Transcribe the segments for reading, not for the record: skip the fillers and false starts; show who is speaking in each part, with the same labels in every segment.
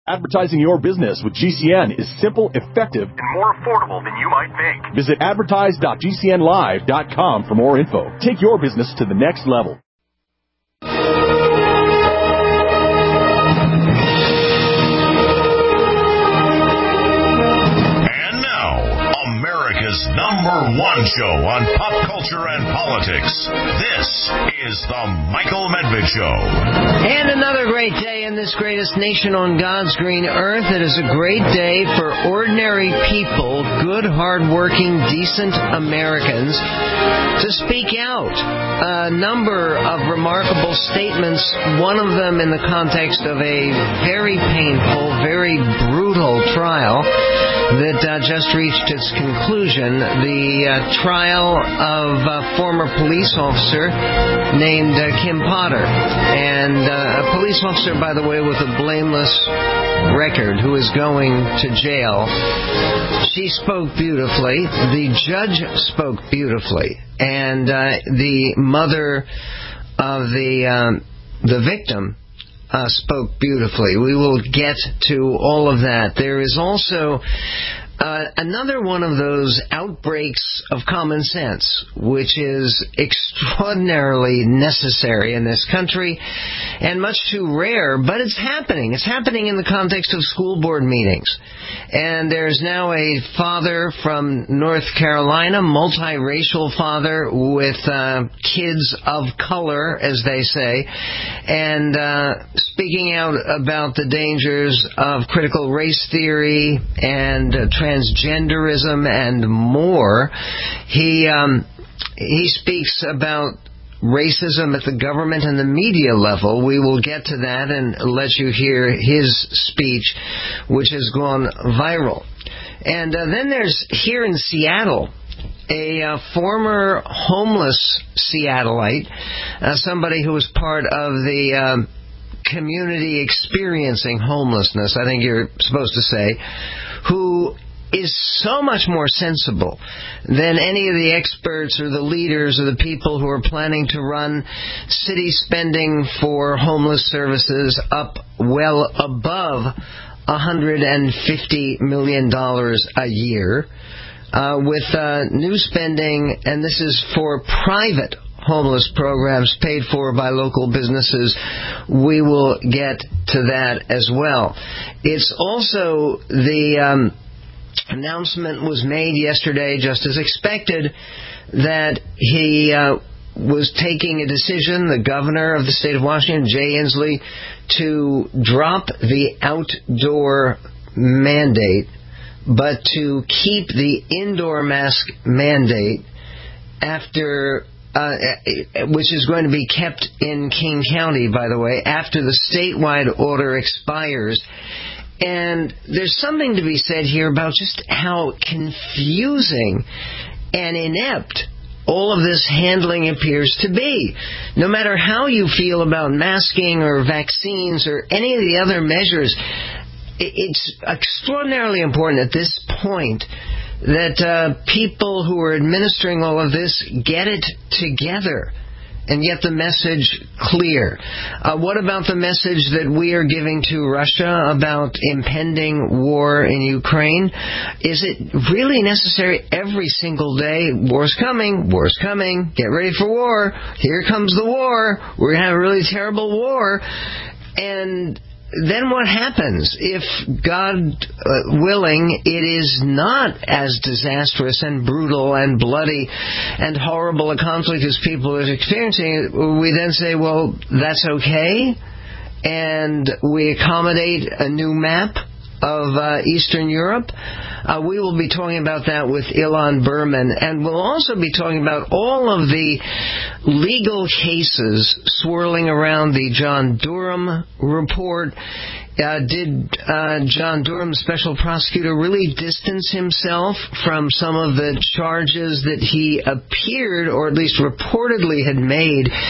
Speaker 1: Advertising your business with GCN is simple, effective, and more affordable than you might think. Visit advertise.gcnlive.com for more info. Take your business to the next level.
Speaker 2: And now, America's #1 show on pop culture and politics. This is the Michael Medved Show.
Speaker 3: And another great day in this greatest nation on God's green earth. It is a great day for ordinary people, good, hard-working, decent Americans, to speak out. A number of remarkable statements, one of them in the context of a very painful, very brutal trial that just reached its conclusion. The trial of a former police officer named Kim Potter. And a police officer, by the way, with a blameless record who is going to jail. She spoke beautifully. The judge spoke beautifully. And the mother of the victim spoke beautifully. We will get to all of that. There is also another one of those outbreaks of common sense, which is extraordinarily necessary in this country and much too rare, but it's happening. It's happening in the context of school board meetings. And there's now a father from North Carolina, multiracial father with kids of color, as they say, and speaking out about the dangers of critical race theory and transgenderism and more. He speaks about racism at the government and the media level. We will get to that and let you hear his speech, which has gone viral. And then there's, here in Seattle, a former homeless Seattleite, somebody who was part of the community experiencing homelessness, I think you're supposed to say, who is so much more sensible than any of the experts or the leaders or the people who are planning to run city spending for homeless services up well above $150 million a year, with new spending, and this is for private homeless programs paid for by local businesses. We will get to that as well. It's also the announcement was made yesterday, just as expected, that he was taking a decision, the governor of the state of Washington, Jay Inslee, to drop the outdoor mandate, but to keep the indoor mask mandate after which is going to be kept in King County, by the way, after the statewide order expires. And there's something to be said here about just how confusing and inept all of this handling appears to be. No matter how you feel about masking or vaccines or any of the other measures, it's extraordinarily important at this point that people who are administering all of this get it together and get the message clear. What about the message that we are giving to Russia about impending war in Ukraine? Is it really necessary every single day? War's coming, get ready for war, here comes the war, we're going to have a really terrible war. And then what happens if, God willing, it is not as disastrous and brutal and bloody and horrible a conflict as people are experiencing? We then say, well, that's okay, and we accommodate a new map of Eastern Europe. We will be talking about that with Ilan Berman, and we'll also be talking about all of the legal cases swirling around the John Durham report. Did John Durham, special prosecutor, really distance himself from some of the charges that he appeared, or at least reportedly had made,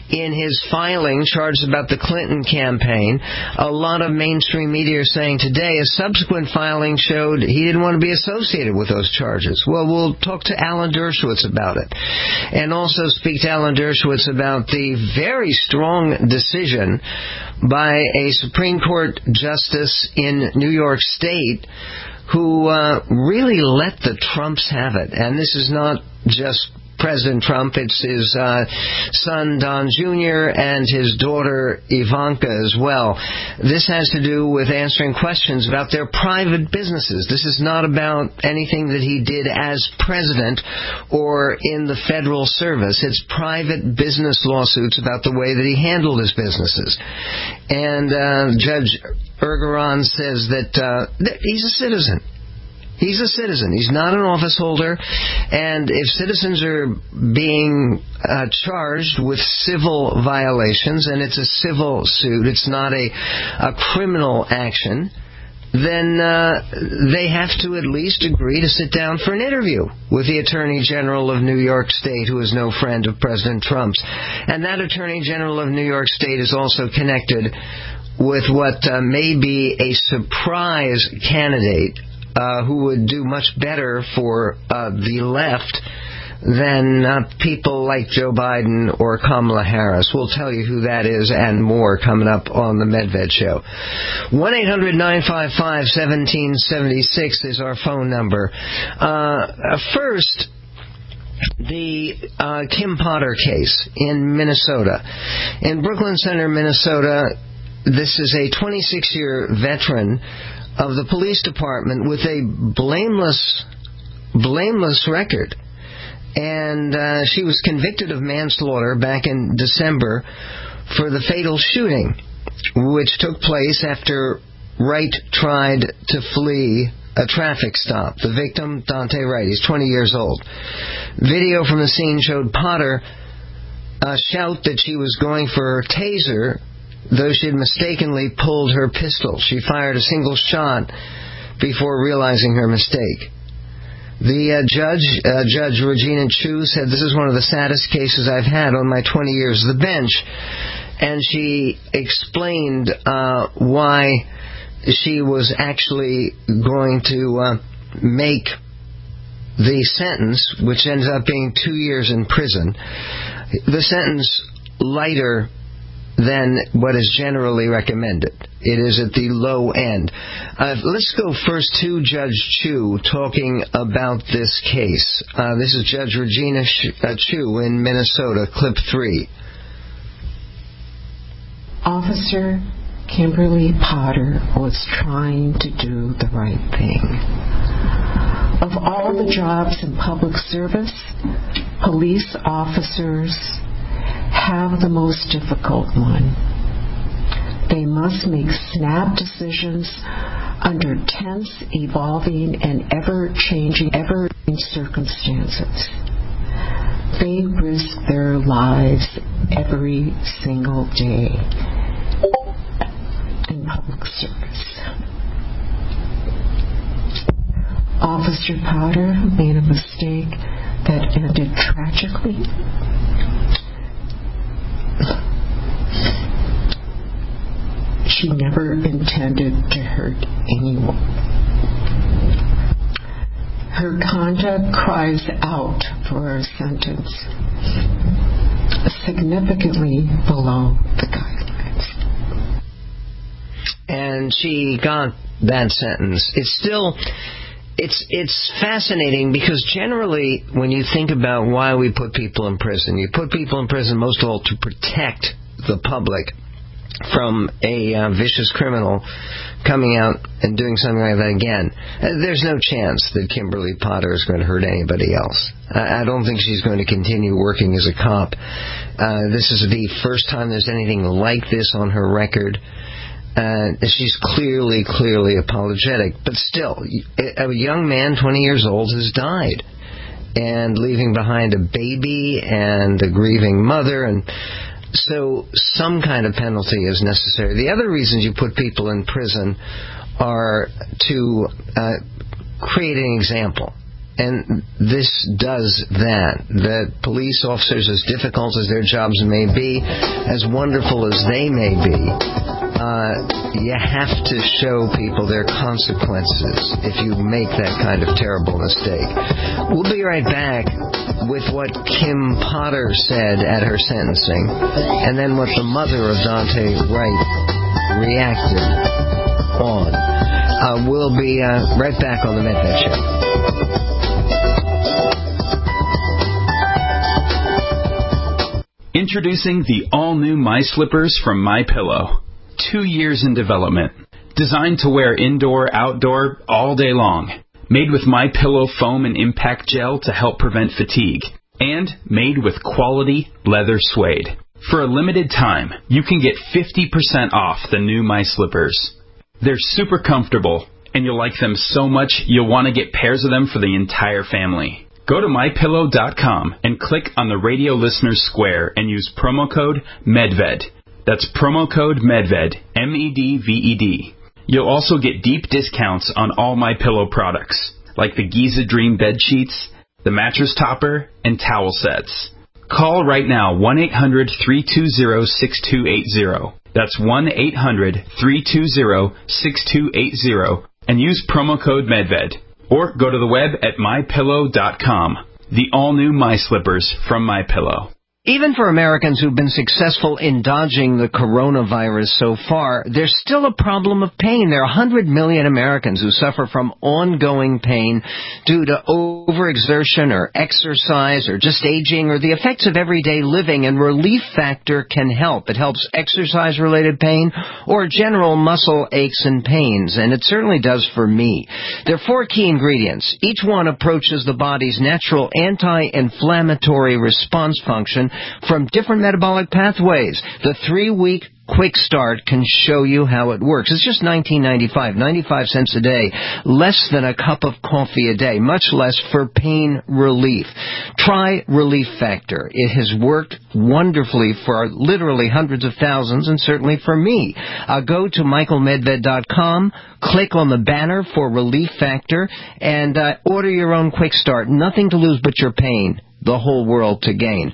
Speaker 3: in his filing charges about the Clinton campaign. A lot of mainstream media are saying today a subsequent filing showed he didn't want to be associated with those charges. Well, we'll talk to Alan Dershowitz about it, and also speak to Alan Dershowitz about the very strong decision by a Supreme Court justice in New York State who really let the Trumps have it. And this is not just President Trump, it's his son Don Jr. and his daughter Ivanka as well. This has to do with answering questions about their private businesses. This is not about anything that he did as president or in the federal service. It's private business lawsuits about the way that he handled his businesses. And Judge Ergeron says that he's a citizen. He's a citizen. He's not an office holder. And if citizens are being charged with civil violations, and it's a civil suit, it's not a criminal action, then they have to at least agree to sit down for an interview with the Attorney General of New York State, who is no friend of President Trump's. And that Attorney General of New York State is also connected with what may be a surprise candidate who would do much better for the left than people like Joe Biden or Kamala Harris. We'll tell you who that is and more coming up on the Medved Show. 1-800-955-1776 is our phone number. First, the Kim Potter case in Minnesota. In Brooklyn Center, Minnesota, this is a 26-year veteran of the police department with a blameless record. And she was convicted of manslaughter back in December for the fatal shooting, which took place after Wright tried to flee a traffic stop. The victim, Dante Wright, he's 20 years old. Video from the scene showed Potter shout that she was going for her taser, though she had mistakenly pulled her pistol. She fired a single shot before realizing her mistake. The Judge Regina Chu, said, "This is one of the saddest cases I've had on my 20 years of the bench." And she explained why she was actually going to make the sentence, which ends up being 2 years in prison, the sentence lighter than what is generally recommended. It is at the low end. Let's go first to Judge Chu talking about this case. This is Judge Regina Chu in Minnesota, clip 3.
Speaker 4: Officer Kimberly Potter was trying to do the right thing. Of all the jobs in public service, police officers have the most difficult one. They must make snap decisions under tense, evolving, and ever-changing circumstances. They risk their lives every single day in public service. Officer Potter made a mistake that ended tragically. She never intended to hurt anyone. Her conduct cries out for a sentence significantly below the guidelines.
Speaker 3: And she got that sentence. It's fascinating because generally when you think about why we put people in prison, you put people in prison most of all to protect the public from a vicious criminal coming out and doing something like that again. There's no chance that Kimberly Potter is going to hurt anybody else. I don't think she's going to continue working as a cop. This is the first time there's anything like this on her record. She's clearly apologetic. But still, a young man, 20 years old, has died. And leaving behind a baby and a grieving mother, and so some kind of penalty is necessary. The other reasons you put people in prison are to create an example. And this does that. That police officers, as difficult as their jobs may be, as wonderful as they may be, you have to show people their consequences if you make that kind of terrible mistake. We'll be right back with what Kim Potter said at her sentencing, and then what the mother of Daunte Wright reacted on. We'll be right back on the Medved Show.
Speaker 5: Introducing the all-new My Slippers from MyPillow. 2 years in development. Designed to wear indoor, outdoor, all day long. Made with MyPillow foam and impact gel to help prevent fatigue. And made with quality leather suede. For a limited time, you can get 50% off the new My Slippers. They're super comfortable, and you'll like them so much you'll want to get pairs of them for the entire family. Go to MyPillow.com and click on the radio listeners square and use promo code MEDVED. That's promo code MEDVED, MEDVED. You'll also get deep discounts on all MyPillow products, like the Giza Dream bed sheets, the mattress topper, and towel sets. Call right now, 1-800-320-6280. That's 1-800-320-6280, and use promo code MEDVED. Or go to the web at MyPillow.com. The all-new My Slippers from MyPillow.
Speaker 3: Even for Americans who've been successful in dodging the coronavirus so far, there's still a problem of pain. There are 100 million Americans who suffer from ongoing pain due to overexertion or exercise or just aging or the effects of everyday living, and Relief Factor can help. It helps exercise-related pain or general muscle aches and pains, and it certainly does for me. There are 4 key ingredients. Each one approaches the body's natural anti-inflammatory response function from different metabolic pathways. The 3-week Quick Start can show you how it works. It's just $19.95, 95 cents a day, less than a cup of coffee a day, much less for pain relief. Try Relief Factor. It has worked wonderfully for literally hundreds of thousands, and certainly for me. Go to michaelmedved.com, click on the banner for Relief Factor, and order your own Quick Start. Nothing to lose but your pain. The whole world to gain.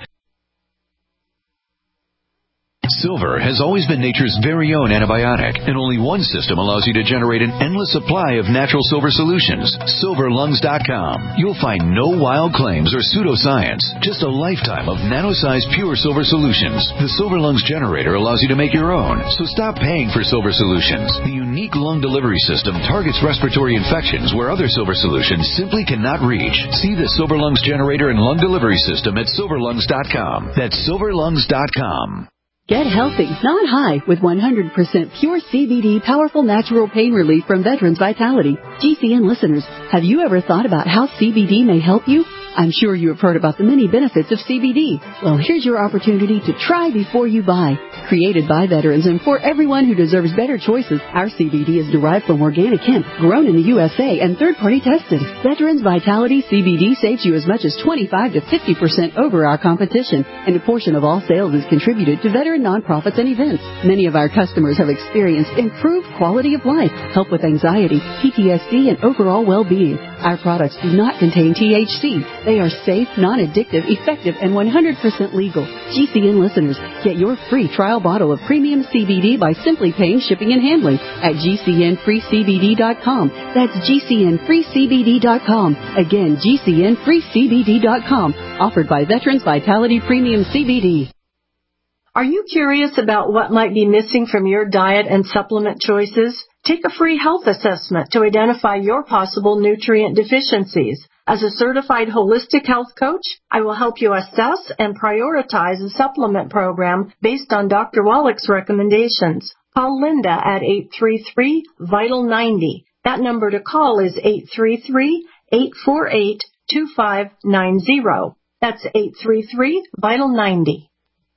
Speaker 6: Silver has always been nature's very own antibiotic, and only one system allows you to generate an endless supply of natural silver solutions. SilverLungs.com. You'll find no wild claims or pseudoscience, just a lifetime of nano-sized pure silver solutions. The Silver Lungs generator allows you to make your own, so stop paying for silver solutions. The unique lung delivery system targets respiratory infections where other silver solutions simply cannot reach. See the Silver Lungs generator and lung delivery system at SilverLungs.com. That's SilverLungs.com.
Speaker 7: Get healthy, not high, with 100% pure CBD powerful natural pain relief from Veterans Vitality. GCN listeners, have you ever thought about how CBD may help you? I'm sure you have heard about the many benefits of CBD. Well, here's your opportunity to try before you buy. Created by veterans and for everyone who deserves better choices, our CBD is derived from organic hemp, grown in the USA, and third-party tested. Veterans Vitality CBD saves you as much as 25 to 50% over our competition, and a portion of all sales is contributed to veteran nonprofits and events. Many of our customers have experienced improved quality of life, help with anxiety, PTSD, and overall well-being. Our products do not contain THC. They are safe, non-addictive, effective, and 100% legal. GCN listeners, get your free trial bottle of premium CBD by simply paying shipping and handling at GCNFreeCBD.com. That's GCNFreeCBD.com. Again, GCNFreeCBD.com. Offered by Veterans Vitality Premium CBD.
Speaker 8: Are you curious about what might be missing from your diet and supplement choices? Take a free health assessment to identify your possible nutrient deficiencies. As a certified holistic health coach, I will help you assess and prioritize a supplement program based on Dr. Wallach's recommendations. Call Linda at 833-VITAL-90. That number to call is 833-848-2590. That's 833-VITAL-90.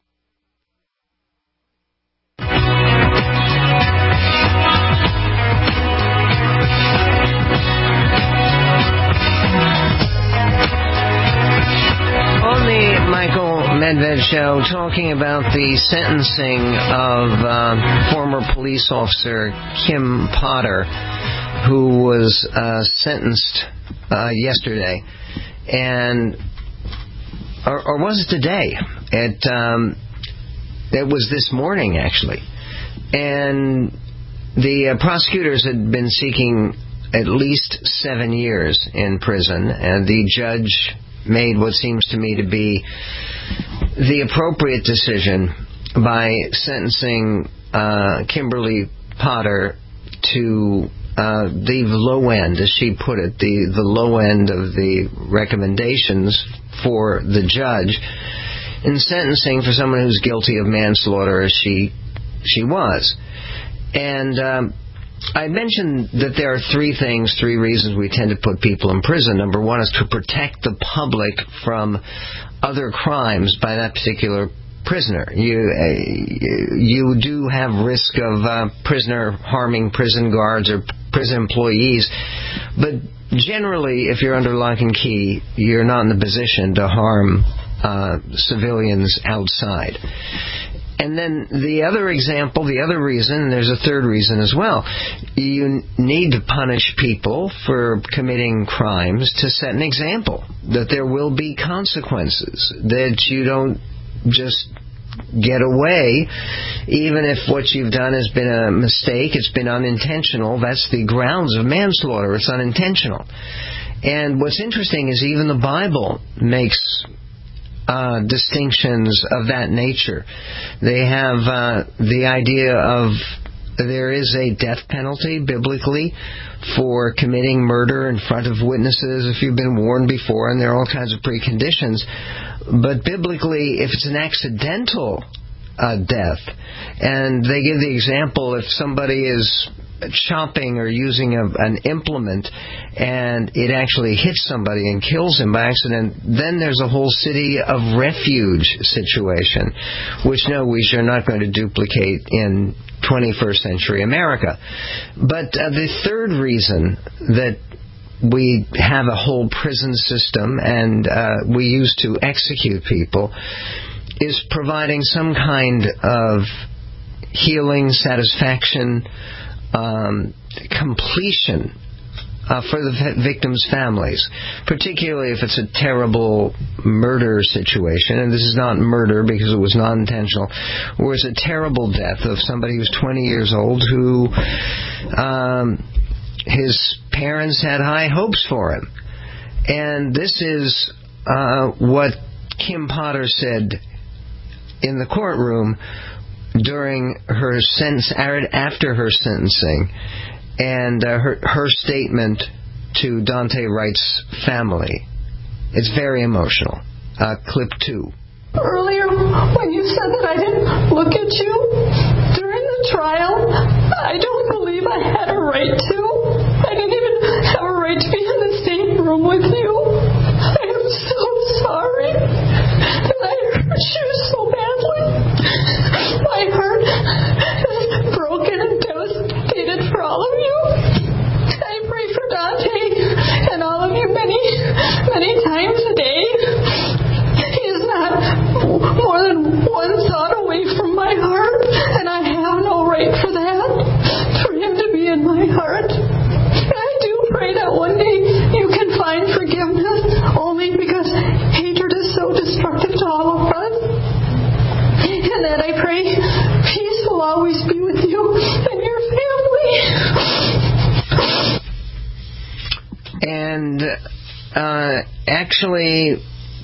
Speaker 3: On the Michael Medved Show, talking about the sentencing of former police officer Kim Potter. who was sentenced yesterday, and or was it today? It was this morning, actually. And the prosecutors had been seeking at least 7 years in prison, and the judge made what seems to me to be the appropriate decision by sentencing Kimberly Potter to the low end, as she put it, the low end of the recommendations for the judge in sentencing for someone who's guilty of manslaughter as she was. And I mentioned that there are three reasons we tend to put people in prison. Number one is to protect the public from other crimes by that particular prisoner. You do have risk of prisoner harming prison guards or prison employees, but generally, if you're under lock and key, you're not in the position to harm civilians outside. And then the other reason, and there's a third reason as well, you need to punish people for committing crimes to set an example, that there will be consequences, that you don't just get away, even if what you've done has been a mistake, it's been unintentional. That's the grounds of manslaughter, it's unintentional. And what's interesting is even the Bible makes distinctions of that nature. They have the idea of there is a death penalty biblically for committing murder in front of witnesses if you've been warned before, and there are all kinds of preconditions. But biblically, if it's an accidental death, and they give the example if somebody is chopping or using an implement and it actually hits somebody and kills him by accident, then there's a whole city of refuge situation, which we are not going to duplicate in 21st century America. But the third reason that we have a whole prison system and we use to execute people is providing some kind of healing, satisfaction, completion for the victims' families, particularly if it's a terrible murder situation, and this is not murder because it was non-intentional, or it's a terrible death of somebody who's 20 years old who his parents had high hopes for him. And this is what Kim Potter said in the courtroom during her sentence, after her sentencing, and her statement to Dante Wright's family. It's very emotional. Clip 2.
Speaker 9: Earlier, when you said that I didn't look at you during the trial, I don't believe I had a right to. I didn't even have a right to be in the same room with you. I am so sorry that I hurt you so badly. My heart is broken and devastated for all of you. I pray for Dante and all of you many, many times a day. He is not more than one thought away from my heart, and I have no right for that, for him to be in my heart. And I do pray that one day you can find forgiveness, only because hatred is so destructive to all of us. And that I pray peace will always be with you and your family.
Speaker 3: And actually,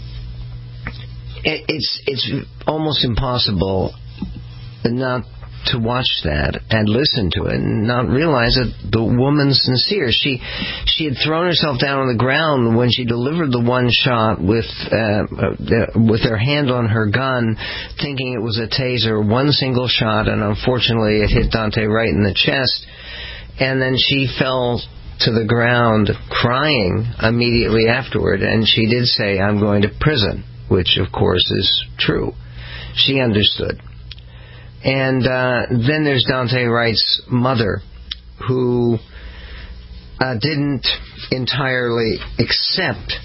Speaker 3: it's almost impossible not to watch that and listen to it and not realize that the woman's sincere. She had thrown herself down on the ground when she delivered the one shot with her hand on her gun, thinking it was a taser, one single shot, and unfortunately it hit Dante right in the chest. And then she fell to the ground crying immediately afterward, and she did say, "I'm going to prison," which of course is true. She understood. And then there's Dante Wright's mother, who didn't entirely accept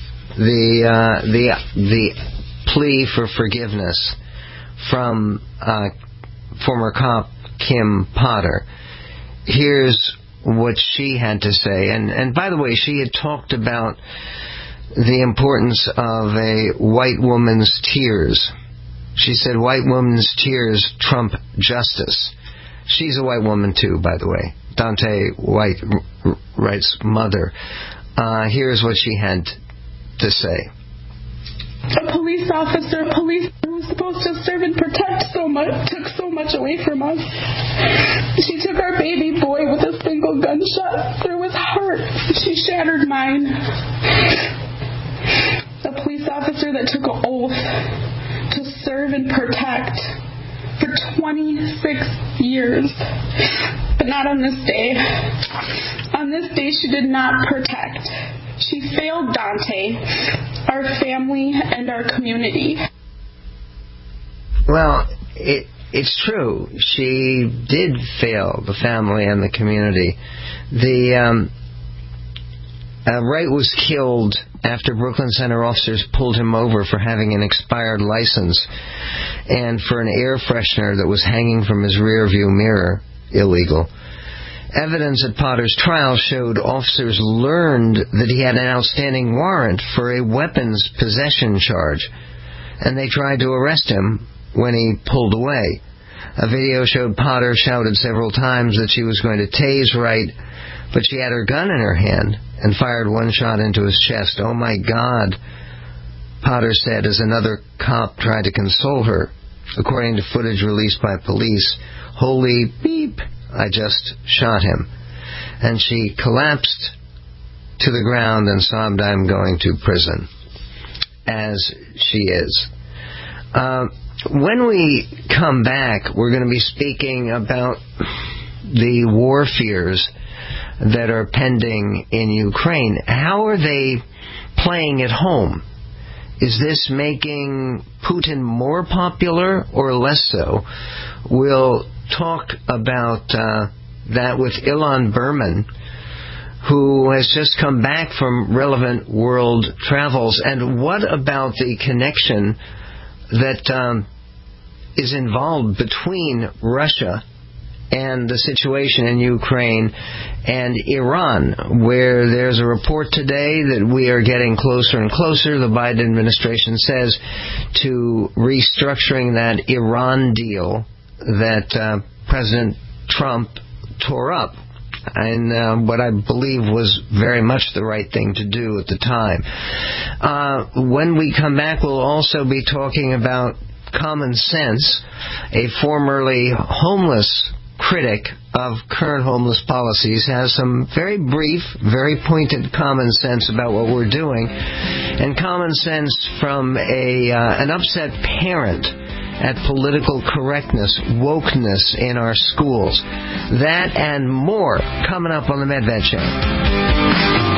Speaker 3: the plea for forgiveness from former cop Kim Potter. Here's what she had to say. And by the way, she had talked about the importance of a white woman's tears. She said white woman's tears trump justice. She's a white woman too, by the way. Daunte Wright's mother. Here's what she had to say.
Speaker 10: A police officer who was supposed to serve and protect took so much away from us. She took our baby boy with a single gunshot through his heart. She shattered mine. A police officer that took an oath to serve and protect for 26 years. But not on this day. On this day, she did not protect. She failed Daunte, our family, and our community.
Speaker 3: Well, it's true. She did fail the family and the community. Wright was killed after Brooklyn Center officers pulled him over for having an expired license and for an air freshener that was hanging from his rearview mirror, illegal. Evidence at Potter's trial showed officers learned that he had an outstanding warrant for a weapons possession charge, and they tried to arrest him when he pulled away. A video showed Potter shouted several times that she was going to tase Wright, but she had her gun in her hand and fired one shot into his chest. "Oh my God," Potter said as another cop tried to console her. According to footage released by police, "Holy beep, I just shot him." And she collapsed to the ground and sobbed, "I'm going to prison," as she is. When we come back, we're going to be speaking about the war fears that are pending in Ukraine. How are they playing at home? Is this making Putin more popular or less so? We'll talk about that with Ilan Berman, who has just come back from Relevant World Travels. And what about the connection that is involved between Russia and the situation in Ukraine and Iran, where there's a report today that we are getting closer and closer, the Biden administration says, to restructuring that Iran deal that President Trump tore up, and what I believe was very much the right thing to do at the time. When we come back, we'll also be talking about Common Sense, a formerly homeless critic of current homeless policies, has some very brief, very pointed common sense about what we're doing, and common sense from an upset parent at political correctness, wokeness in our schools. That and more coming up on the Medved Show.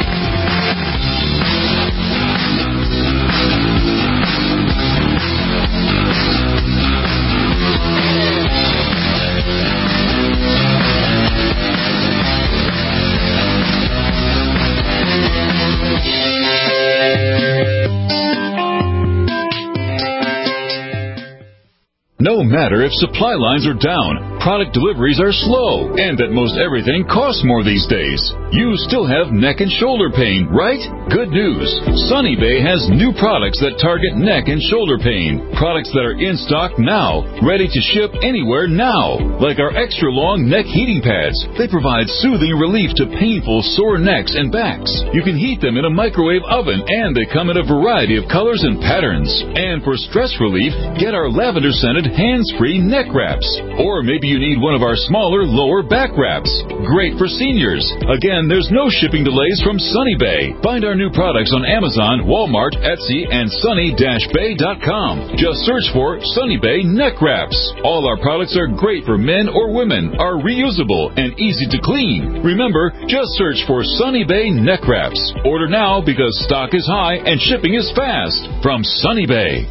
Speaker 11: No matter if supply lines are down, product deliveries are slow, and that most everything costs more these days, you still have neck and shoulder pain, right? Good news. Sunny Bay has new products that target neck and shoulder pain. Products that are in stock now, ready to ship anywhere now. Like our extra long neck heating pads. They provide soothing relief to painful sore necks and backs. You can heat them in a microwave oven, and they come in a variety of colors and patterns. And for stress relief, get our lavender scented hands-free neck wraps. Or maybe you need one of our smaller lower back wraps. Great for seniors. Again, there's no shipping delays from Sunny Bay. Find our new products on Amazon, Walmart, Etsy, and sunny-bay.com. Just search for Sunny Bay neck wraps. All our products are great for men or women, are reusable, and easy to clean. Remember, just search for Sunny Bay neck wraps. Order now because stock is high and shipping is fast. From Sunny Bay.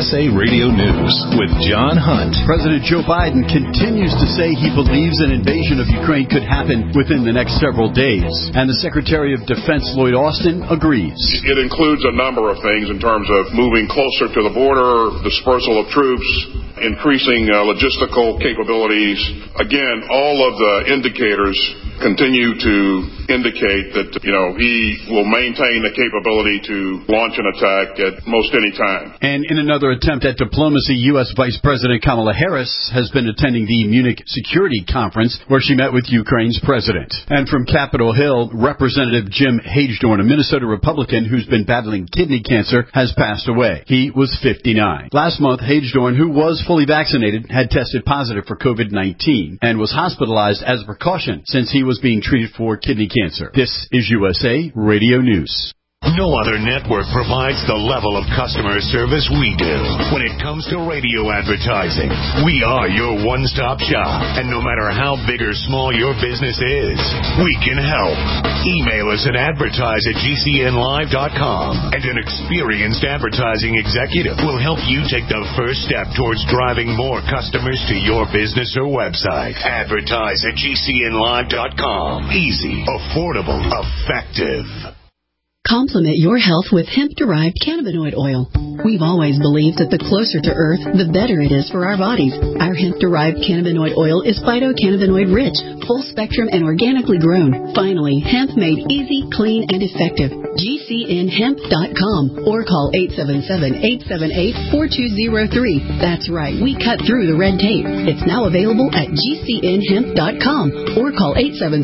Speaker 2: USA Radio News with John Hunt.
Speaker 12: President Joe Biden continues to say he believes an invasion of Ukraine could happen within the next several days. And the Secretary of Defense, Lloyd Austin, agrees.
Speaker 13: It includes a number of things in terms of moving closer to the border, dispersal of troops, increasing logistical capabilities. Again, all of the indicators continue to indicate that, he will maintain the capability to launch an attack at most any time.
Speaker 12: And in another attempt at diplomacy, U.S. Vice President Kamala Harris has been attending the Munich Security Conference, where she met with Ukraine's president. And from Capitol Hill, Representative Jim Hagedorn, a Minnesota Republican who's been battling kidney cancer, has passed away. He was 59. Last month, Hagedorn, who was fully vaccinated, had tested positive for COVID-19 and was hospitalized as a precaution since he was being treated for kidney cancer. This is USA Radio News.
Speaker 2: No other network provides the level of customer service we do. When it comes to radio advertising, we are your one-stop shop. And no matter how big or small your business is, we can help. Email us at advertise@gcnlive.com, and an experienced advertising executive will help you take the first step towards driving more customers to your business or website. Advertise@gcnlive.com. Easy, affordable, effective.
Speaker 7: Complement your health with hemp-derived cannabinoid oil. We've always believed that the closer to Earth, the better it is for our bodies. Our hemp-derived cannabinoid oil is phytocannabinoid-rich, full-spectrum, and organically grown. Finally, hemp made easy, clean, and effective. GCNHemp.com or call 877-878-4203. That's right, we cut through the red tape. It's now available at GCNHemp.com or call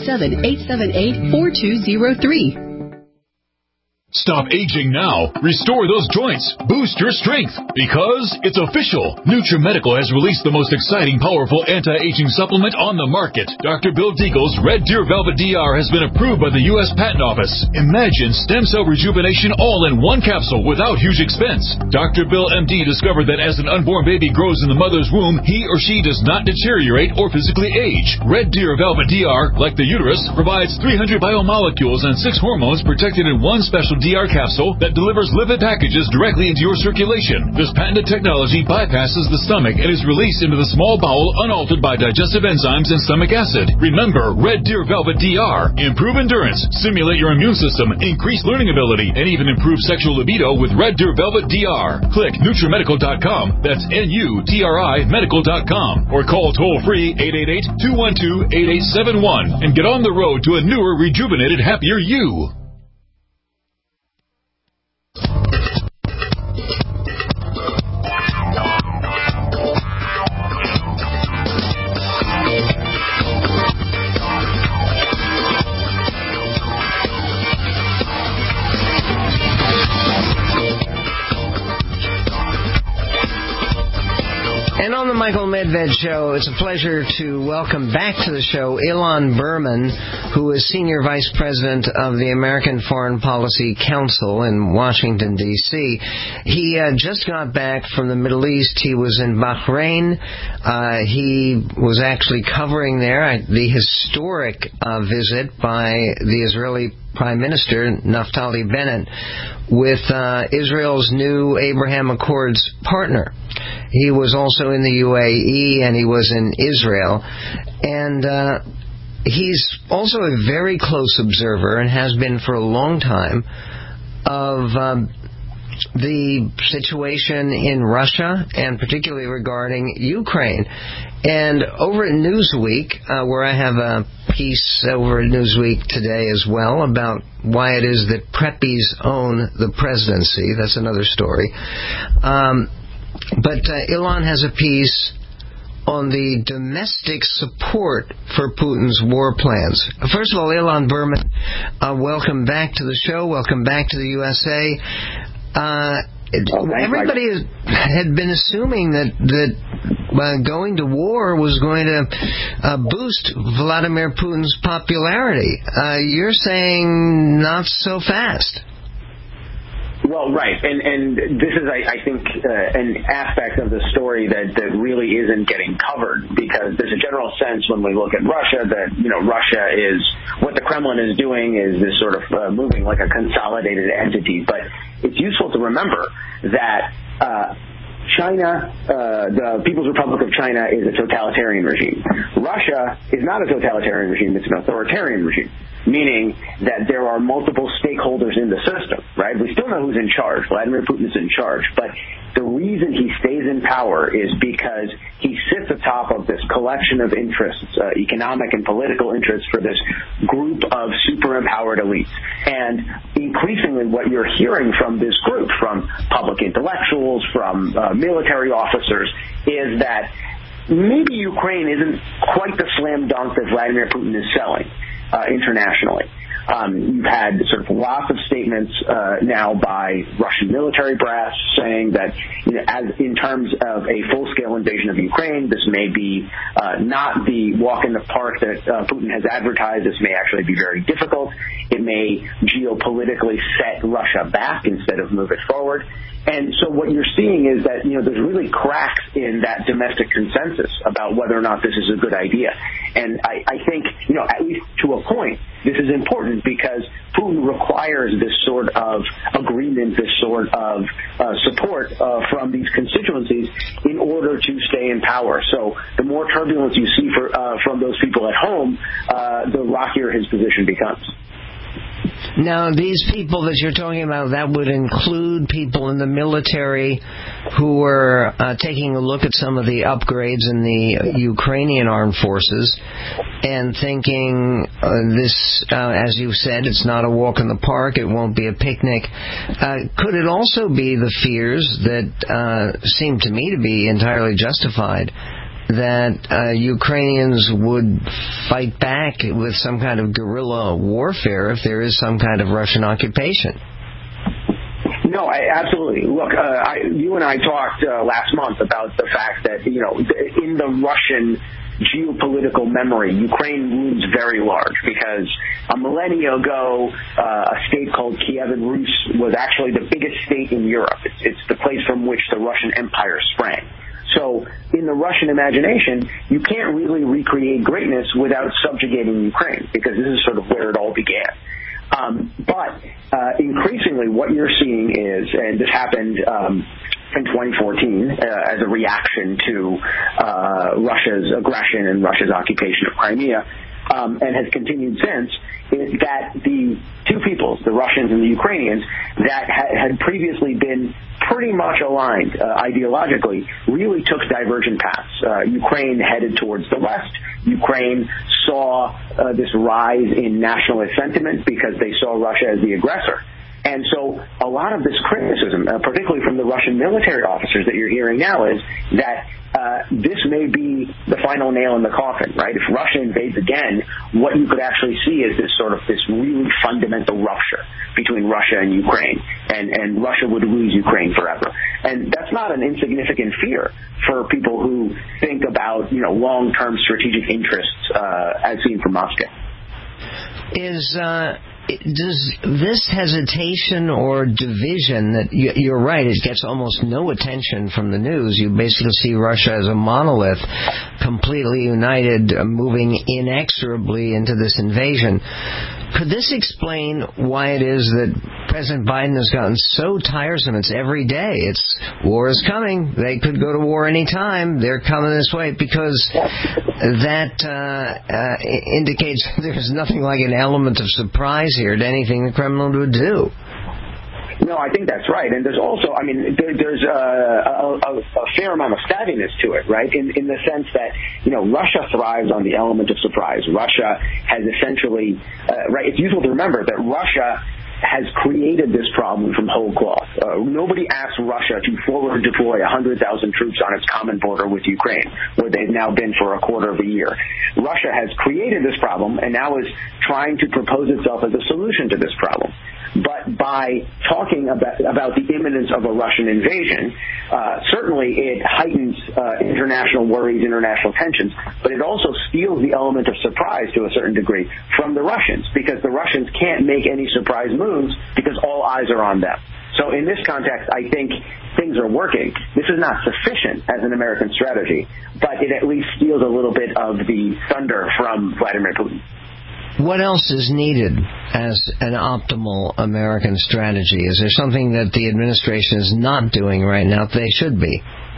Speaker 7: 877-878-4203.
Speaker 11: Stop aging now. Restore those joints. Boost your strength. Because it's official. NutriMedical has released the most exciting, powerful anti-aging supplement on the market. Dr. Bill Deagle's Red Deer Velvet DR has been approved by the U.S. Patent Office. Imagine stem cell rejuvenation all in one capsule without huge expense. Dr. Bill MD discovered that as an unborn baby grows in the mother's womb, he or she does not deteriorate or physically age. Red Deer Velvet DR, like the uterus, provides 300 biomolecules and 6 hormones protected in one special DR capsule that delivers lipid packages directly into your circulation. This patented technology bypasses the stomach and is released into the small bowel unaltered by digestive enzymes and stomach acid. Remember, Red Deer Velvet DR. Improve endurance, stimulate your immune system, increase learning ability, and even improve sexual libido with Red Deer Velvet DR. Click NutriMedical.com, that's NUTRI Medical.com, or call toll-free 888-212-8871 and get on the road to a newer, rejuvenated, happier you.
Speaker 3: And on the Michael Medved Show, it's a pleasure to welcome back to the show Ilan Berman, who is Senior Vice President of the American Foreign Policy Council in Washington, D.C. He just got back from the Middle East. He was in Bahrain. He was actually covering there the historic visit by the Israeli Prime Minister, Naftali Bennett, with Israel's new Abraham Accords partner. He was also in the UAE and he was in Israel. And he's also a very close observer and has been for a long time of the situation in Russia and particularly regarding Ukraine. And over at Newsweek, where I have a piece over at Newsweek today as well about why it is that preppies own the presidency. That's another story. But Ilan has a piece on the domestic support for Putin's war plans. First of all, Ilan Berman, welcome back to the show. Welcome back to the USA. Everybody had been assuming that going to war was going to boost Vladimir Putin's popularity. You're saying not so fast.
Speaker 14: Well, right, and this is, I think, an aspect of the story that really isn't getting covered, because there's a general sense when we look at Russia that, Russia is, what the Kremlin is doing is this sort of moving like a consolidated entity. But it's useful to remember that China, the People's Republic of China is a totalitarian regime. Russia is not a totalitarian regime, it's an authoritarian regime, meaning that there are multiple stakeholders in the system, right? We still know who's in charge. Vladimir Putin is in charge, but the reason he stays in power is because he sits atop of this collection of interests, economic and political interests for this group of super empowered elites. And increasingly what you're hearing from this group, from public intellectuals, from military officers, is that maybe Ukraine isn't quite the slam dunk that Vladimir Putin is selling internationally. You've had sort of lots of statements now by Russian military brass saying that, as in terms of a full-scale invasion of Ukraine, this may be not the walk in the park that Putin has advertised. This may actually be very difficult. It may geopolitically set Russia back instead of move it forward. And so what you're seeing is that, there's really cracks in that domestic consensus about whether or not this is a good idea. And I think, at least to a point, this is important because Putin requires this sort of agreement, this sort of support from these constituencies in order to stay in power. So the more turbulence you see from those people at home, the rockier his position becomes.
Speaker 3: Now, these people that you're talking about, that would include people in the military who are taking a look at some of the upgrades in the Ukrainian armed forces and thinking this, as you said, it's not a walk in the park, it won't be a picnic. Could it also be the fears that seem to me to be entirely justified, that Ukrainians would fight back with some kind of guerrilla warfare if there is some kind of Russian occupation?
Speaker 14: No, absolutely. Look, you and I talked last month about the fact that, in the Russian geopolitical memory, Ukraine looms very large because a millennia ago, a state called Kievan Rus was actually the biggest state in Europe. It's the place from which the Russian Empire sprang. So in the Russian imagination, you can't really recreate greatness without subjugating Ukraine, because this is sort of where it all began. But increasingly what you're seeing is, and this happened in 2014 as a reaction to Russia's aggression and Russia's occupation of Crimea, and has continued since, is that the two peoples, the Russians and the Ukrainians, that had previously been pretty much aligned ideologically, really took divergent paths. Ukraine headed towards the west. Ukraine saw this rise in nationalist sentiment because they saw Russia as the aggressor. And so a lot of this criticism, particularly from the Russian military officers that you're hearing now, is that this may be the final nail in the coffin, right? If Russia invades again, what you could actually see is this really fundamental rupture between Russia and Ukraine, and Russia would lose Ukraine forever. And that's not an insignificant fear for people who think about, long-term strategic interests as seen from Moscow.
Speaker 3: Does this hesitation or division that you're right, it gets almost no attention from the news. You basically see Russia as a monolith, completely united, moving inexorably into this invasion. Could this explain why it is that President Biden has gotten so tiresome? It's every day. It's war is coming. They could go to war any time. They're coming this way, because that indicates there's nothing like an element of surprise here to anything the Kremlin would do.
Speaker 14: No, I think that's right. And there's also, there's a fair amount of savviness to it, right? In the sense that, Russia thrives on the element of surprise. Russia has essentially, right, it's useful to remember that Russia has created this problem from whole cloth. Nobody asked Russia to forward deploy 100,000 troops on its common border with Ukraine, where they've now been for a quarter of a year. Russia has created this problem and now is trying to propose itself as a solution to this problem. But by talking about the imminence of a Russian invasion, certainly it heightens international worries, international tensions, but it also steals the element of surprise to a certain degree from the Russians, because the Russians can't make any surprise moves because all eyes are on them. So in this context, I think things are working. This is not sufficient as an American strategy, but it at least steals a little bit of the thunder from Vladimir Putin.
Speaker 3: What else is needed as an optimal American strategy? Is there something that the administration is not doing right now that they should be?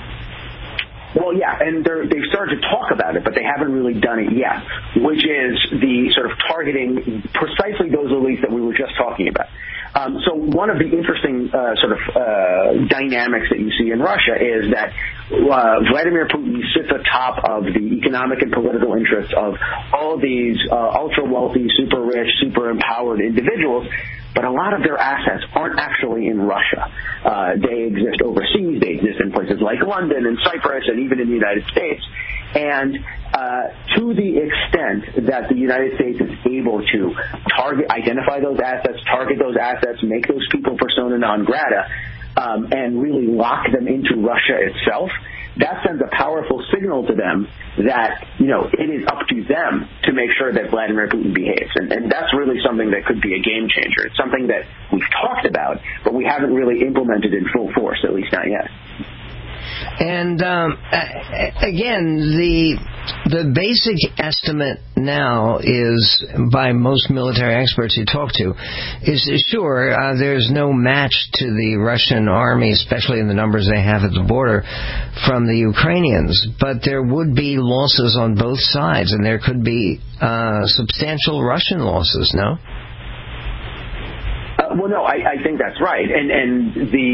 Speaker 14: Well, yeah, and they've started to talk about it, but they haven't really done it yet, which is the sort of targeting precisely those elites that we were just talking about. So one of the interesting dynamics that you see in Russia is that Vladimir Putin sits atop of the economic and political interests of all these ultra-wealthy, super-rich, super-empowered individuals, but a lot of their assets aren't actually in Russia. They exist overseas. They exist in places like London and Cyprus and even in the United States. And to the extent that the United States is able to identify those assets, target those assets, make those people persona non grata, and really lock them into Russia itself, that sends a powerful signal to them that, it is up to them to make sure that Vladimir Putin behaves. And that's really something that could be a game changer. It's something that we've talked about, but we haven't really implemented in full force, at least not yet.
Speaker 3: And again, the basic estimate now is, by most military experts you talk to, is sure, there's no match to the Russian army, especially in the numbers they have at the border, from the Ukrainians. But there would be losses on both sides, and there could be substantial Russian losses, no?
Speaker 14: Well, no, I think that's right. And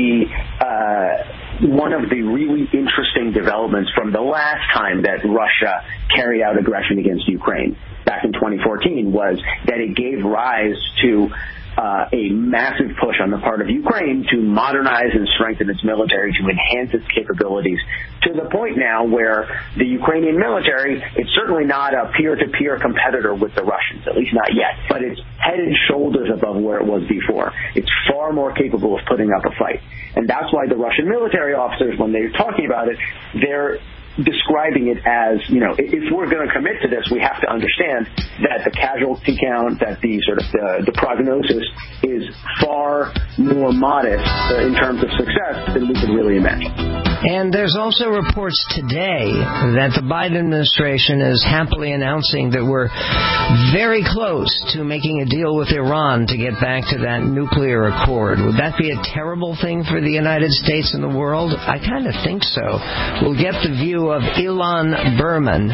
Speaker 14: one of the really interesting developments from the last time that Russia carried out aggression against Ukraine back in 2014 was that it gave rise to a massive push on the part of Ukraine to modernize and strengthen its military, to enhance its capabilities, to the point now where the Ukrainian military, it's certainly not a peer-to-peer competitor with the Russians, at least not yet, but it's head and shoulders above where it was before. It's far more capable of putting up a fight. And that's why the Russian military officers, when they're talking about it, they're describing it as, if we're going to commit to this, we have to understand that the casualty count, that the prognosis is far more modest in terms of success than we could really imagine.
Speaker 3: And there's also reports today that the Biden administration is happily announcing that we're very close to making a deal with Iran to get back to that nuclear accord. Would that be a terrible thing for the United States and the world? I kind of think so. We'll get the view of Ilan Berman.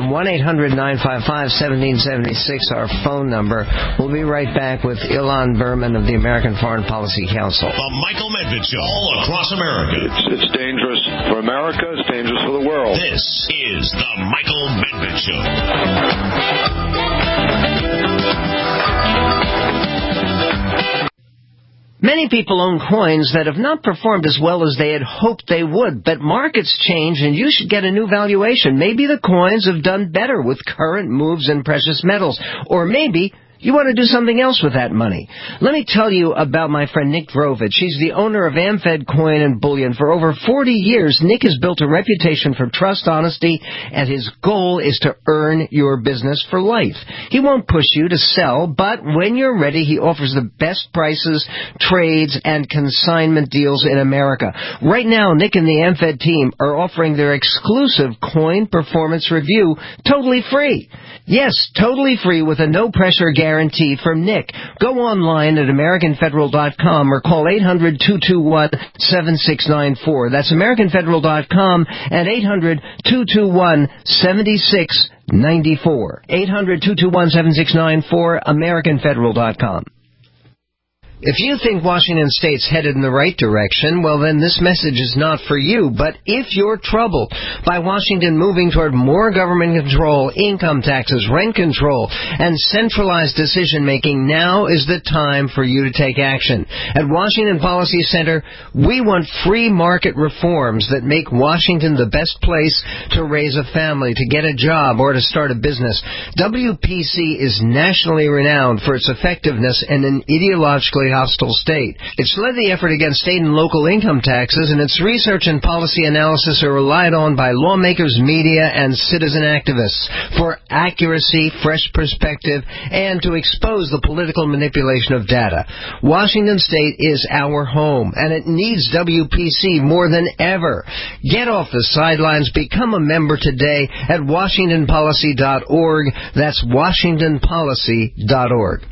Speaker 3: 1-800-955-1776, our phone number. We'll be right back with Ilan Berman of the American Foreign Policy Council.
Speaker 2: The Michael Medved Show, all across America.
Speaker 15: It's dangerous for America. It's dangerous for the world.
Speaker 2: This is the Michael Medved Show.
Speaker 3: Many people own coins that have not performed as well as they had hoped they would, but markets change and you should get a new valuation. Maybe the coins have done better with current moves in precious metals, or maybe you want to do something else with that money. Let me tell you about my friend Nick Drovich. He's the owner of AmFed Coin and Bullion. For over 40 years, Nick has built a reputation for trust, honesty, and his goal is to earn your business for life. He won't push you to sell, but when you're ready, he offers the best prices, trades, and consignment deals in America. Right now, Nick and the AmFed team are offering their exclusive coin performance review totally free. Yes, totally free with a no-pressure guarantee from Nick. Go online at AmericanFederal.com or call 800-221-7694. That's AmericanFederal.com and 800-221-7694. 800-221-7694, AmericanFederal.com. If you think Washington State's headed in the right direction, well, then this message is not for you. But if you're troubled by Washington moving toward more government control, income taxes, rent control, and centralized decision-making, now is the time for you to take action. At Washington Policy Center, we want free market reforms that make Washington the best place to raise a family, to get a job, or to start a business. WPC is nationally renowned for its effectiveness in an ideologically hostile state. It's led the effort against state and local income taxes, and its research and policy analysis are relied on by lawmakers, media, and citizen activists for accuracy, fresh perspective, and to expose the political manipulation of data. Washington State is our home, and it needs WPC more than ever. Get off the sidelines. Become a member today at WashingtonPolicy.org. That's WashingtonPolicy.org.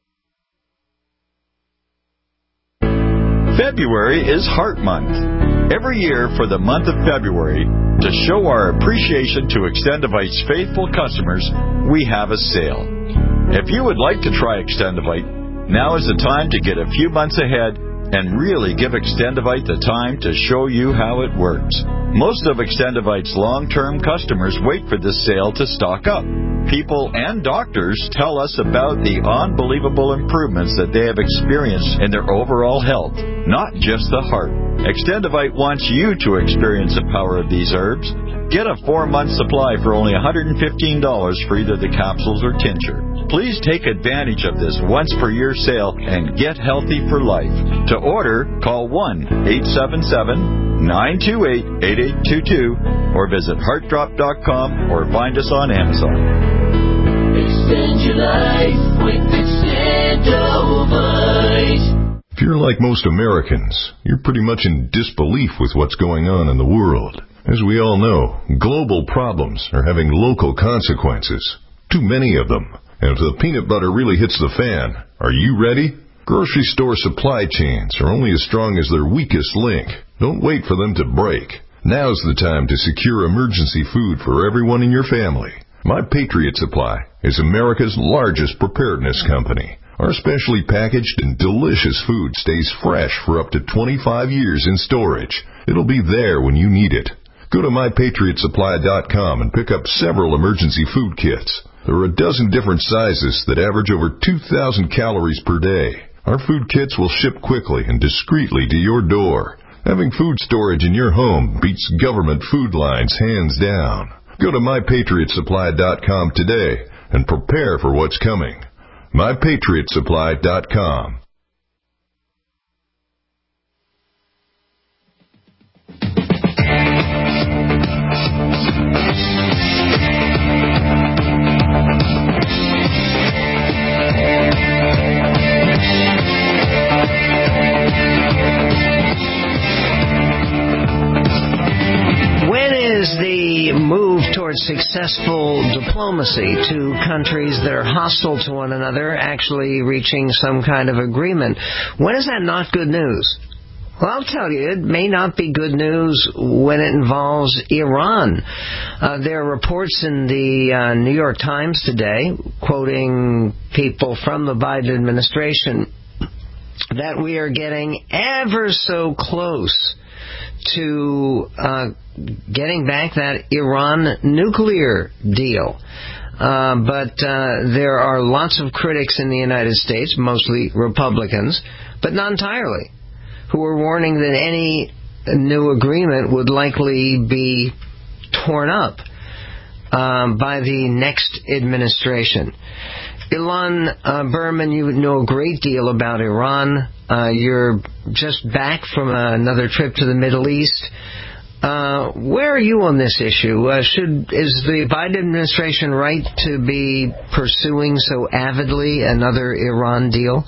Speaker 16: February is Heart Month. Every year for the month of February, to show our appreciation to Extendivite's faithful customers, we have a sale. If you would like to try Extendivite, now is the time to get a few months ahead and really give Extendivite the time to show you how it works. Most of Extendivite's long-term customers wait for this sale to stock up. People and doctors tell us about the unbelievable improvements that they have experienced in their overall health, not just the heart. Extendivite wants you to experience the power of these herbs. Get a 4-month supply for only $115 for either the capsules or tincture. Please take advantage of this once-per-year sale and get healthy for life. To order, call 1-877-928-8822 or visit heartdrop.com or find us on Amazon.
Speaker 17: Extend your life with Extendovite.
Speaker 18: If you're like most Americans, you're pretty much in disbelief with what's going on in the world. As we all know, global problems are having local consequences. Too many of them. And if the peanut butter really hits the fan, are you ready? Grocery store supply chains are only as strong as their weakest link. Don't wait for them to break. Now's the time to secure emergency food for everyone in your family. My Patriot Supply is America's largest preparedness company. Our specially packaged and delicious food stays fresh for up to 25 years in storage. It'll be there when you need it. Go to MyPatriotSupply.com and pick up several emergency food kits. There are a dozen different sizes that average over 2,000 calories per day. Our food kits will ship quickly and discreetly to your door. Having food storage in your home beats government food lines hands down. Go to MyPatriotSupply.com today and prepare for what's coming. MyPatriotSupply.com.
Speaker 3: The move towards successful diplomacy to countries that are hostile to one another actually reaching some kind of agreement. When is that not good news? Well, I'll tell you, it may not be good news when it involves Iran. There are reports in the New York Times today, quoting people from the Biden administration, that we are getting ever so close to getting back that Iran nuclear deal. But there are lots of critics in the United States, mostly Republicans, but not entirely, who are warning that any new agreement would likely be torn up by the next administration. Ilan Berman, you know a great deal about Iran. You're just back from another trip to the Middle East. Where are you on this issue? Is the Biden administration right to be pursuing so avidly another Iran deal?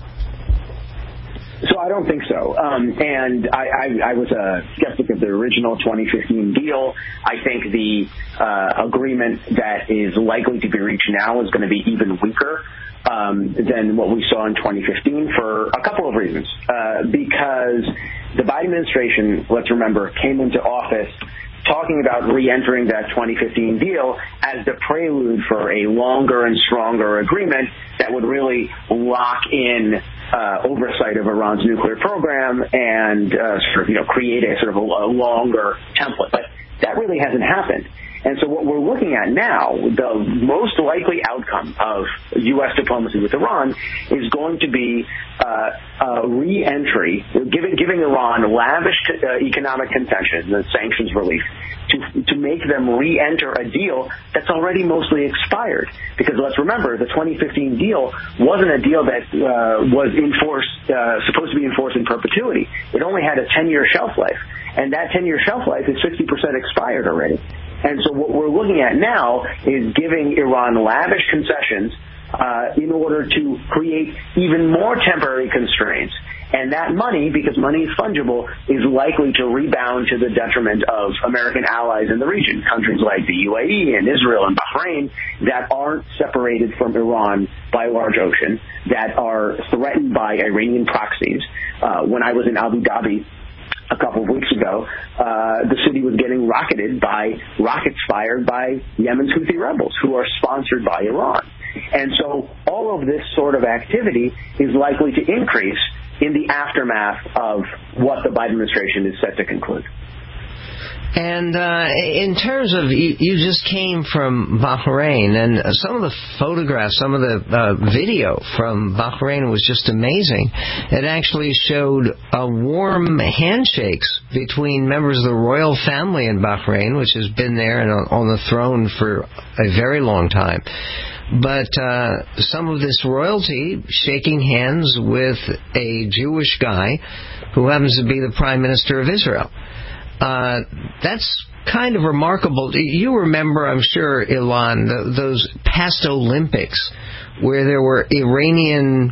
Speaker 14: So I don't think so. And I was a skeptic of the original 2015 deal. I think the agreement that is likely to be reached now is going to be even weaker than what we saw in 2015 for a couple of reasons. Because the Biden administration, let's remember, came into office talking about re-entering that 2015 deal as the prelude for a longer and stronger agreement that would really lock in oversight of Iran's nuclear program and create a sort of a longer template. But that really hasn't happened. And so what we're looking at now, the most likely outcome of U.S. diplomacy with Iran is going to be a re-entry, giving Iran lavish economic concessions and sanctions relief to make them re-enter a deal that's already mostly expired. Because let's remember, the 2015 deal wasn't a deal that was supposed to be enforced in perpetuity. It only had a 10-year shelf life. And that 10-year shelf life is 60% expired already. And so what we're looking at now is giving Iran lavish concessions in order to create even more temporary constraints. And that money, because money is fungible, is likely to rebound to the detriment of American allies in the region, countries like the UAE and Israel and Bahrain that aren't separated from Iran by a large ocean, that are threatened by Iranian proxies. When I was in Abu Dhabi a couple of weeks ago, the city was getting rocketed by rockets fired by Yemen's Houthi rebels, who are sponsored by Iran. And so all of this sort of activity is likely to increase in the aftermath of what the Biden administration is set to conclude.
Speaker 3: And in terms of, you just came from Bahrain, and some of the photographs, some of the video from Bahrain was just amazing. It actually showed warm handshakes between members of the royal family in Bahrain, which has been there and on the throne for a very long time. But some of this royalty shaking hands with a Jewish guy who happens to be the Prime Minister of Israel. That's kind of remarkable. You remember, I'm sure, Ilan, those past Olympics where there were Iranian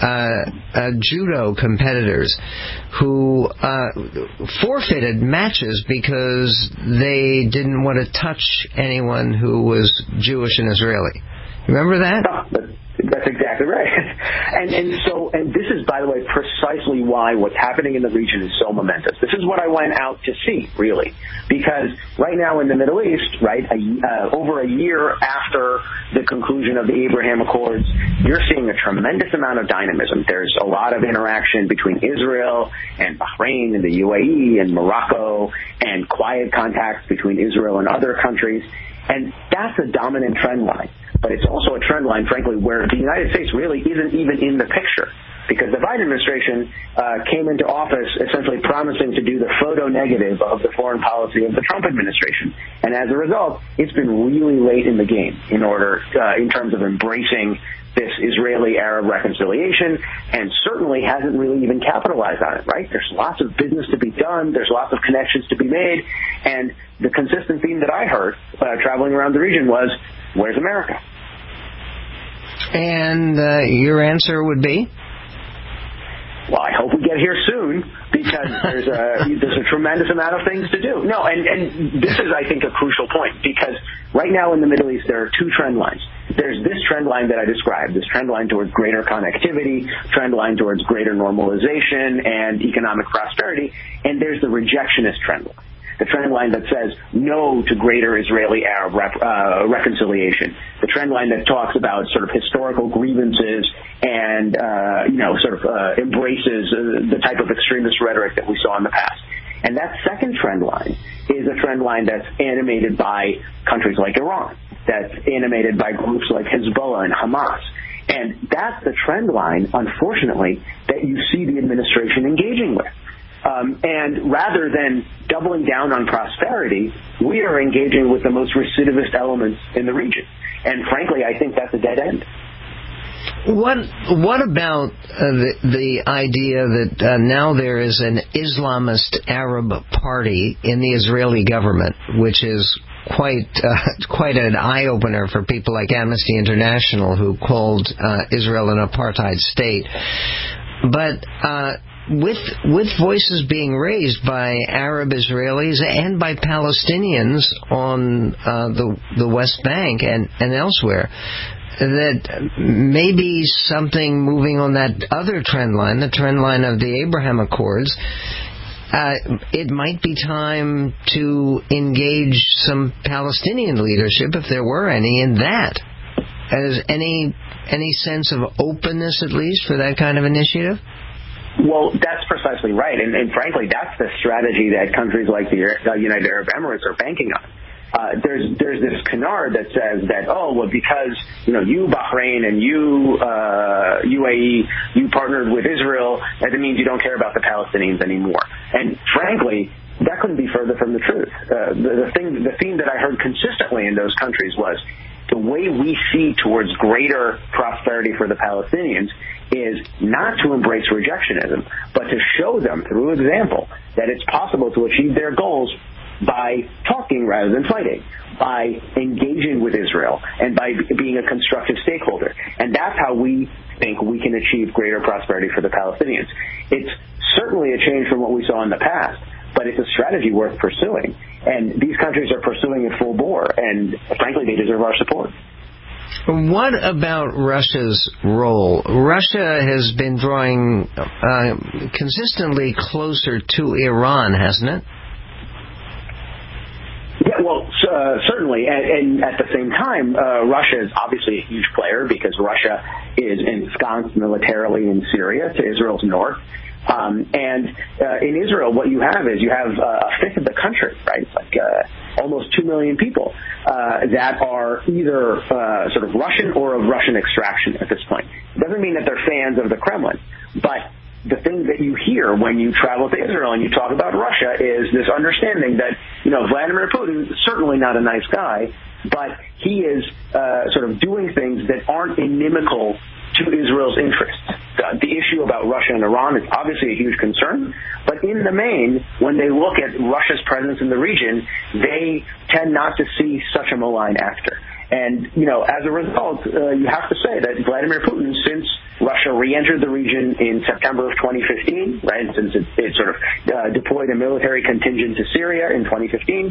Speaker 3: judo competitors who forfeited matches because they didn't want to touch anyone who was Jewish and Israeli. Remember that?
Speaker 14: That's exactly right. And this is, by the way, precisely why what's happening in the region is so momentous. This is what I went out to see, really, because right now in the Middle East, right, over a year after the conclusion of the Abraham Accords, you're seeing a tremendous amount of dynamism. There's a lot of interaction between Israel and Bahrain and the UAE and Morocco, and quiet contacts between Israel and other countries. And that's a dominant trend line. But it's also a trend line, frankly, where the United States really isn't even in the picture. Because the Biden administration came into office essentially promising to do the photo negative of the foreign policy of the Trump administration. And as a result, it's been really late in the game in terms of embracing this Israeli-Arab reconciliation, and certainly hasn't really even capitalized on it, right? There's lots of business to be done. There's lots of connections to be made. And the consistent theme that I heard traveling around the region was, where's America?
Speaker 3: And your answer would be?
Speaker 14: Well, I hope we get here soon, because there's a tremendous amount of things to do. No, and this is, I think, a crucial point, because right now in the Middle East there are two trend lines. There's this trend line that I described, this trend line towards greater connectivity, trend line towards greater normalization and economic prosperity, and there's the rejectionist trend line. The trend line that says no to greater Israeli-Arab reconciliation. The trend line that talks about sort of historical grievances and, embraces the type of extremist rhetoric that we saw in the past. And that second trend line is a trend line that's animated by countries like Iran, that's animated by groups like Hezbollah and Hamas. And that's the trend line, unfortunately, that you see the administration engaging with. And rather than doubling down on prosperity, we are engaging with the most recidivist elements in the region. And frankly, I think that's a dead end.
Speaker 3: What about the idea that now there is an Islamist Arab party in the Israeli government, which is quite an eye-opener for people like Amnesty International, who called Israel an apartheid state. But with voices being raised by Arab Israelis and by Palestinians on the West Bank and elsewhere, that maybe something moving on that other trend line, the trend line of the Abraham Accords, it might be time to engage some Palestinian leadership, if there were any, in that. Has any sense of openness, at least, for that kind of initiative?
Speaker 14: Well, that's precisely right. And frankly, that's the strategy that countries like the United Arab Emirates are banking on. There's this canard that says that, because you Bahrain and you UAE, you partnered with Israel, that means you don't care about the Palestinians anymore. And frankly, that couldn't be further from the truth. The theme that I heard consistently in those countries was the way we see towards greater prosperity for the Palestinians is not to embrace rejectionism, but to show them through example that it's possible to achieve their goals by talking rather than fighting, by engaging with Israel, and by being a constructive stakeholder. And that's how we think we can achieve greater prosperity for the Palestinians. It's certainly a change from what we saw in the past, but it's a strategy worth pursuing. And these countries are pursuing it full bore, and frankly, they deserve our support.
Speaker 3: What about Russia's role? Russia has been drawing consistently closer to Iran, hasn't it?
Speaker 14: Yeah, well, certainly. And at the same time, Russia is obviously a huge player because Russia is ensconced militarily in Syria to Israel's north. And in Israel, what you have is you have a fifth of the country, right? It's like almost 2 million people that are either sort of Russian or of Russian extraction at this point. It doesn't mean that they're fans of the Kremlin, but the thing that you hear when you travel to Israel and you talk about Russia is this understanding that, Vladimir Putin is certainly not a nice guy, but he is sort of doing things that aren't inimical to Israel's interests. The issue about Russia and Iran is obviously a huge concern, but in the main, when they look at Russia's presence in the region, they tend not to see such a malign actor. And, as a result, you have to say that Vladimir Putin, since Russia re-entered the region in September of 2015, right, since it sort of deployed a military contingent to Syria in 2015,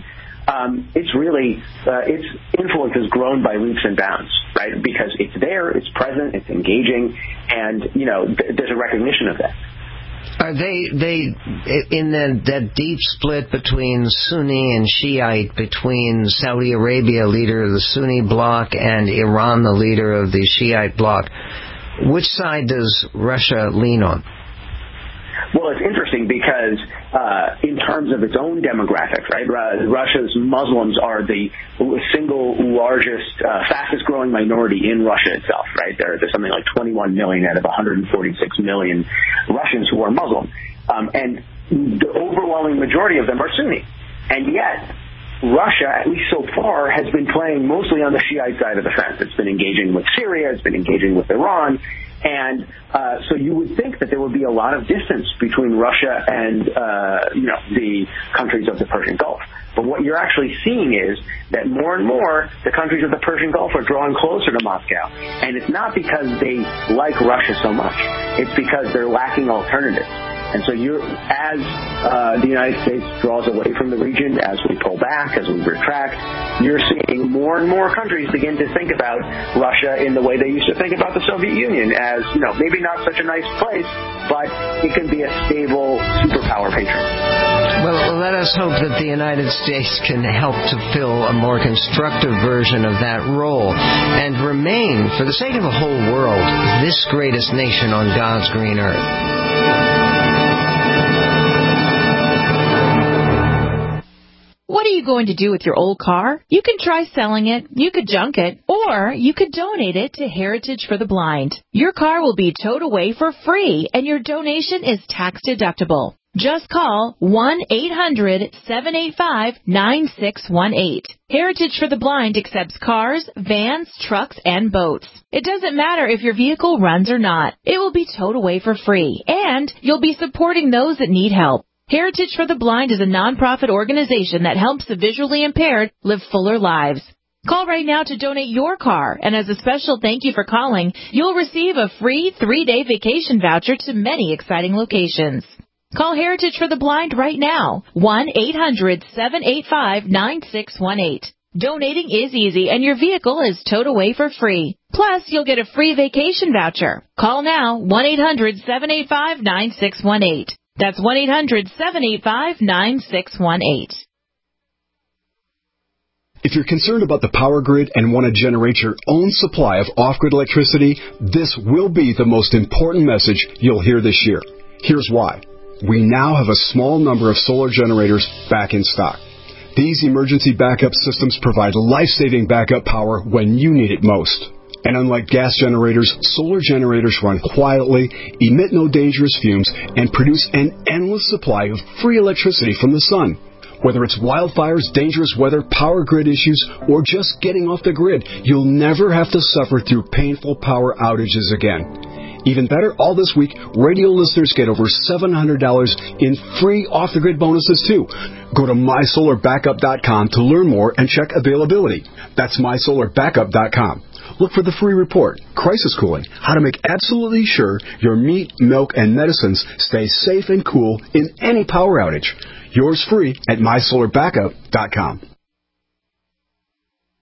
Speaker 14: its influence has grown by leaps and bounds, right? Because it's there, it's present, it's engaging, and, there's a recognition of that.
Speaker 3: Are they in that deep split between Sunni and Shiite, between Saudi Arabia, leader of the Sunni bloc, and Iran, the leader of the Shiite bloc? Which side does Russia lean on?
Speaker 14: Well, it's interesting because in terms of its own demographics, right, Russia's Muslims are the single largest, fastest-growing minority in Russia itself, right? There's something like 21 million out of 146 million Russians who are Muslim. And the overwhelming majority of them are Sunni. And yet, Russia, at least so far, has been playing mostly on the Shiite side of the fence. It's been engaging with Syria, it's been engaging with Iran, and so you would think that there would be a lot of distance between Russia and the countries of the Persian Gulf. But what you're actually seeing is that more and more the countries of the Persian Gulf are drawing closer to Moscow, and it's not because they like Russia so much; it's because they're lacking alternatives. And so as the United States draws away from the region, as we pull back, as we retract, you're seeing more and more countries begin to think about Russia in the way they used to think about the Soviet Union as, maybe not such a nice place, but it can be a stable superpower patron.
Speaker 3: Well, let us hope that the United States can help to fill a more constructive version of that role and remain, for the sake of the whole world, this greatest nation on God's green earth.
Speaker 19: What are you going to do with your old car? You can try selling it, you could junk it, or you could donate it to Heritage for the Blind. Your car will be towed away for free, and your donation is tax deductible. Just call 1-800-785-9618. Heritage for the Blind accepts cars, vans, trucks, and boats. It doesn't matter if your vehicle runs or not. It will be towed away for free, and you'll be supporting those that need help. Heritage for the Blind is a nonprofit organization that helps the visually impaired live fuller lives. Call right now to donate your car, and as a special thank you for calling, you'll receive a free 3-day vacation voucher to many exciting locations. Call Heritage for the Blind right now, 1-800-785-9618. Donating is easy, and your vehicle is towed away for free. Plus, you'll get a free vacation voucher. Call now, 1-800-785-9618. That's 1-800-785-9618.
Speaker 20: If you're concerned about the power grid and want to generate your own supply of off-grid electricity, this will be the most important message you'll hear this year. Here's why. We now have a small number of solar generators back in stock. These emergency backup systems provide life-saving backup power when you need it most. And unlike gas generators, solar generators run quietly, emit no dangerous fumes, and produce an endless supply of free electricity from the sun. Whether it's wildfires, dangerous weather, power grid issues, or just getting off the grid, you'll never have to suffer through painful power outages again. Even better, all this week, radio listeners get over $700 in free off-the-grid bonuses, too. Go to MySolarBackup.com to learn more and check availability. That's MySolarBackup.com. Look for the free report, Crisis Cooling, how to make absolutely sure your meat, milk, and medicines stay safe and cool in any power outage. Yours free at MySolarBackup.com.